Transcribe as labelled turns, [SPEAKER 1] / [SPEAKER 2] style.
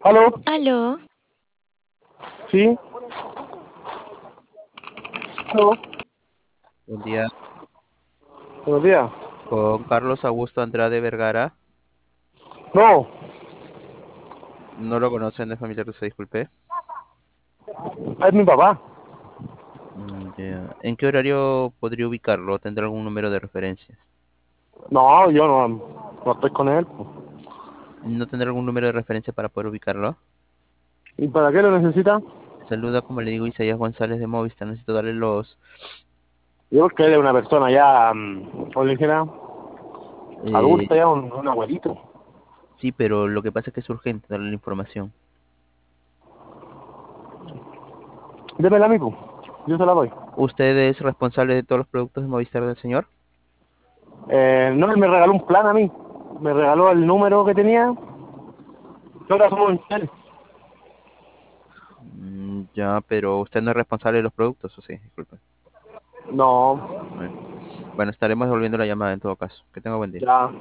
[SPEAKER 1] ¿Aló?
[SPEAKER 2] Aló,
[SPEAKER 1] ¿Sí? ¿Aló?
[SPEAKER 3] Buen día,
[SPEAKER 1] Buenos días.
[SPEAKER 3] con Carlos Augusto Andrade Vergara.
[SPEAKER 1] No,
[SPEAKER 3] No lo conocen, es familiar, se disculpe.
[SPEAKER 1] es mi papá.
[SPEAKER 3] Ya. ¿En qué horario podría ubicarlo? ¿Tendrá algún número de referencias?
[SPEAKER 1] No, yo no estoy con él, po.
[SPEAKER 3] ¿No tendrá algún número de referencia para poder ubicarlo?
[SPEAKER 1] ¿Y para qué lo necesita?
[SPEAKER 3] Saluda, como le digo, Isaías González de Movistar. Necesito darle los...
[SPEAKER 1] Yo creo que él es una persona ya, ¿cómo le dijera?
[SPEAKER 3] eh,
[SPEAKER 1] Adulta, ya un abuelito.
[SPEAKER 3] sí, pero lo que pasa es que es urgente darle la información.
[SPEAKER 1] Démela a mí, po. Yo se la doy.
[SPEAKER 3] ¿Usted es responsable de todos los productos de Movistar del señor?
[SPEAKER 1] No, él me regaló un plan a mí. Me regaló el número que tenía. Yo ahora somos él.
[SPEAKER 3] Ya, pero usted no es responsable de los productos, ¿o sí? Disculpe.
[SPEAKER 1] No,
[SPEAKER 3] Bueno, bueno, estaremos devolviendo la llamada en todo caso. Que tenga buen día.
[SPEAKER 1] ya.